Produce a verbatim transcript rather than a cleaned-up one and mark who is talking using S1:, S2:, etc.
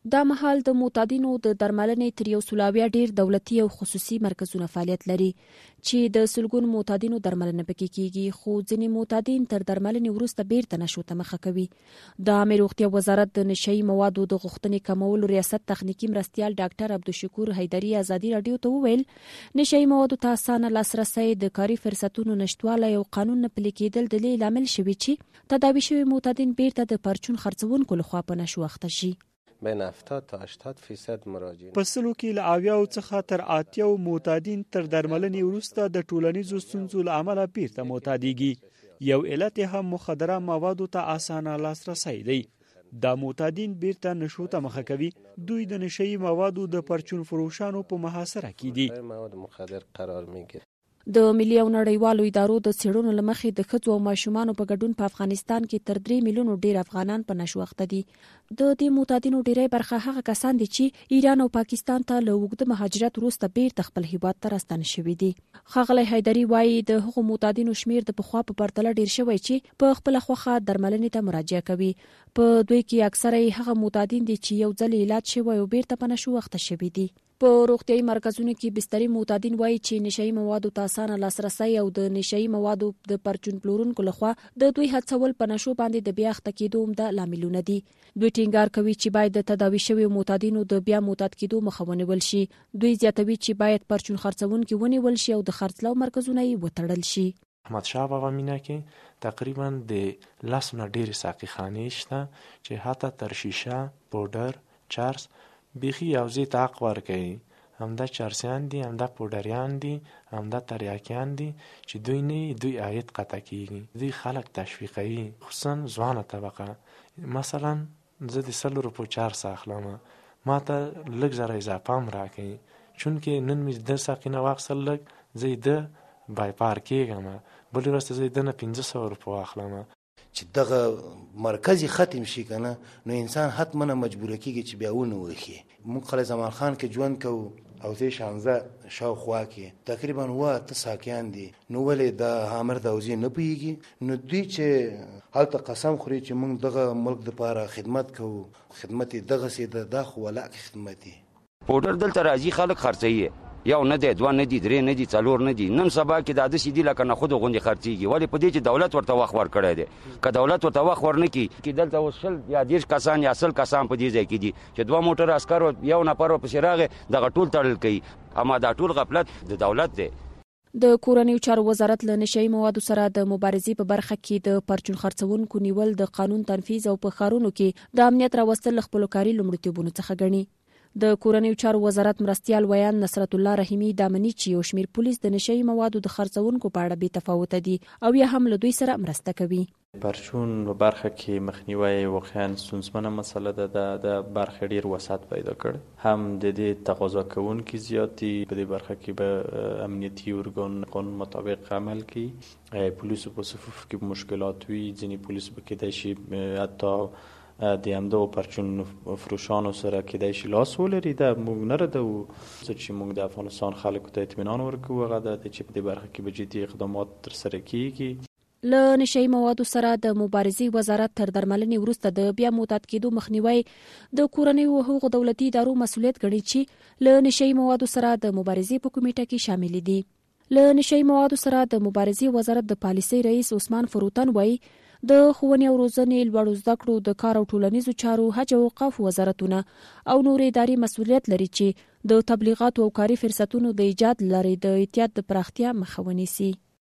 S1: دا مهال د معتادینو د درملنې تر یو سلاویه ډیر دولتي او خصوصي مرکزونه فعالیت لري چې د سلګونو معتادینو درملنه پکې کیږي، خو ځینې معتادین تر درملنې وروسته بیرته نشو ته مخه کوي. د عامه روغتیا وزارت د نشهیي موادو د غوښتنې کمولو ریاست تخنیکي مرستیال ډاکټر عبدالشکور حیدري ازادي راډیو ته وویل نشهیي موادو ته اسانه لاسرسی، د کاري فرصتونو نشتوالی او قانون نه پلي کېدل د دې لامل شوي چې تداوي شوي معتادین بیرته د پرچون خرڅونکو لخوا په نشو اخته شي.
S2: بین هفتاد تا هشتاد فیصد مراجعین
S3: په سلو کې له اویاو څخه تر اتیاو معتادین تر درملنې وروسته د ټولنیزو ستونزو له امله بیرته معتادیږي. یو علت هم مخدره موادو ته اسانه لاسرسی دی. دا معتادین بیرته نشو ته مخه کوي. دوی د نشهیي موادو د پرچون فروشانو په محاصره کې دي.
S2: مواد مخدر قرار میگیره.
S1: د ملي او نړیوالو ادارو د څېړنو له مخې د ښځو او ماشومانو په ګډون په افغانستان کې تر درې میلیونو ډیر افغانان په نشو اخته دي. د دې معتادینو ډیری برخه هغه کسان دي چې ایران او پاکستان ته له اوږده مهاجرت وروسته بیرته خپل هیواد ته راستانه شوي دي. ښاغلی حیدري وایي د هغو معتادینو شمیر د پخوا په پرتله ډیر شوی چې په خپله خوښه درملنې ته مراجعه کوي. په دوی کې اکثره هغه معتادین دي چې یو ځل علاج شوی او بیرته په نشو اخته شوي دي. په روغتیايي مرکزونو کې بستري معتادین وایي چې نشهیي موادو ته اسانه لاسرسی او د نشهیي موادو د پرچون پلورونکو لخوا د دوی هڅول په نشو باندې د بیا اخته کېدو عمده لاملونه دي. دوی ټینګار کوي چې باید د تداوي شویو معتادینو د بیا معتاد کېدو مخه ونیول شي. دوی زیاتوي چې باید پرچون خرڅونکي ونیول شي او د خرڅلاو مرکزونه یې وتړل شي.
S4: احمد شاه بابا مینه کې تقریبا د لس نه ډېرې ساقي خانې شته چې حتی تر شیشه، پوډر، چرس بیخي یو ځای ته حق ورکوي. همدا چرسیان دي، همدا پوډریان دي، همدا تریاکیان دي چې دوی نه دوی عاید قطع کیږي. دوی خلک تشویقوي، خصوصا ځوانه طبقه. مثلا زه د سلو روپو چرس اخلم، ما ته لږ زره اضافه هم راکوي چونکې نن مې د ساقي نه واخیستل لږ زه یې ده بایپار کېږم، بلې ورځ ته زه یې ده نه پنځه سوه روپو اخلم.
S5: چې دغه مرکزی ختم شي کنه نو انسان حتما مجبوره کیږي چې بیا ونه وخی. موږ خلک زمان خان کې ژوند کوو او زه شانزه شاوخوا کې تقریبا وا ته ساکیان دي، نو ولې د حامر د اوزی نه پیږي. نو دوی چې هلته قسم خوري چې موږ دغه ملک د پاره خدمت کوو، خدمت دغه سي د داخ ولا خدمت.
S6: پوډر دلته راځي خلک خرڅوي، یو نه دی، دوه نه دي، درې نه دي، څلور نه دي. نن سبا کې د داسې دي لکه نخود غوندې خرڅېږي. ولې په دې چې دولت ورته وخت ورکړی دی. که دولت ورته وخت ورنه کړي چې دلته اوس شل یا دېرش کسان یا سل کسان په دې ځای کې دي چې دوه موټر عسکر یو نفر ورپسې راغی دغه ټول تړل کوي، اما دا ټول غفلت د دولت دی.
S1: د کورنیو چارو وزارت له نشهیي موادو سره د مبارزې په برخه کې د پرچون خرڅونکو نیول، د قانون تنفیذ او په ښارونو کې د امنیت راوستل له خپلو کاري لومړیتوبونو څخه ګڼي. د کورنیو چارو وزارت مرستیال ویان نصرت الله رحیمي دا مني چې یو شمیر پولیس د نشهیي موادو د خرڅونکو په اړه بې تفاوته دي او یا هم له دوی سره مرسته کوي.
S7: پرچون په برخه کې مخنیوي واقعا ستونزمنه مسله ده. د برخه ډیر وسعت پیدا کړ، هم د دې تقاضا کوونکي زیات دي. په دې برخه کې به امنیتي ارګان قانون مطابق عمل کوي. پولیس په صفوف کې مشکلات وي، ځینې پولیس به کېدای شي حتی د همدغو پرچون فروشانو سره کېدای شي لاس ولري. دا موږ نه ردوو. څه چې موږ د افغانستان خلکو ته اطمینان ورکوو هغه دا دی چې په دې برخه کې به جدي اقدامات ترسره کیږي.
S1: له نشهیي موادو سره د مبارزې وزارت تر درملنې وروسته د بیا معتاد کېدو مخنیوی د کورنیو حقوقو دولتي ادارو مسؤلیت ګڼي چې له نشهیي موادو سره د مبارزې په کمیټه کې شامل دي. له نشهیي موادو سره د مبارزې وزارت د پالیسۍ رئیس عثمان فروتن وایي د ښوونې او روزنې، لوړو زده کړو، د کار او ټولنیزو چارو، حج او اوقافو وزارتونه او نورې ادارې مسؤلیت لري چې د تبلیغاتو او کاري فرصتونو د ایجاد لارې د اعتیاد د پراختیا مخه ونیسي.